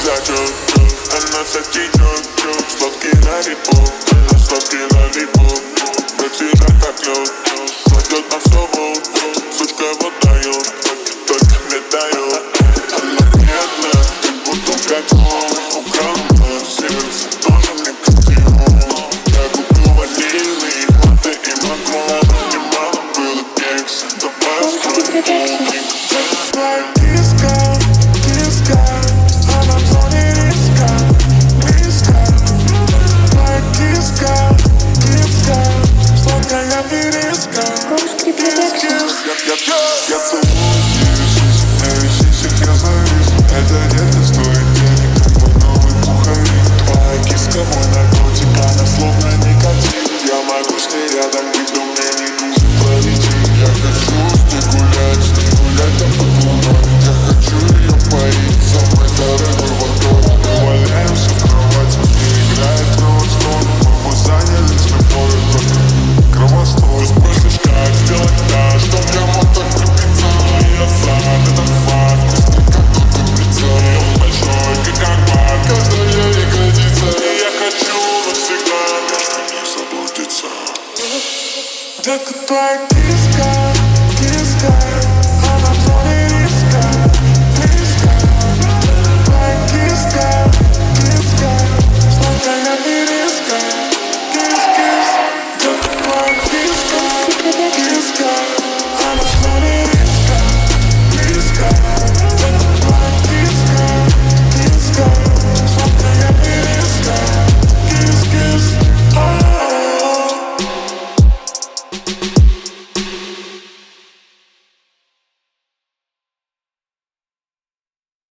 зачет, она вся течет. Сладкий лолипоп, она сладкий лолипоп. Протирает как лед, кладет на все вот. Сучка выдает, только мне дает. Она бедная, как будто котел. Украла сердце, тоже мне котел. Я купил ванильный латте и макрон. Немало было кекса, давай устроим полник. Киска, киска, она в зоне риска, близко. Моя киска, киска, сладкая ириска. Я целую девять сисек, я завис. Эта детка стоит денег, как мой новый пуховик. Твоя киска, мой наркотик, она словно никотин. Я могу с ней рядом быть, но мне не нужен полетит. Я хочу с ней гулять там под луной. Я хочу ее поить самой дорогой водой. Мы валяемся в кровати, мне играет кровостон. Мы бы занялись любовью, только кровостон. Спросишь, как сделать так, чтоб я мог так влюбиться. Я сад, это факт, вкусный как курица. И он большой, как аквар, каждая ягодица. И я хочу навсегда между них заблудиться. Детка, твоя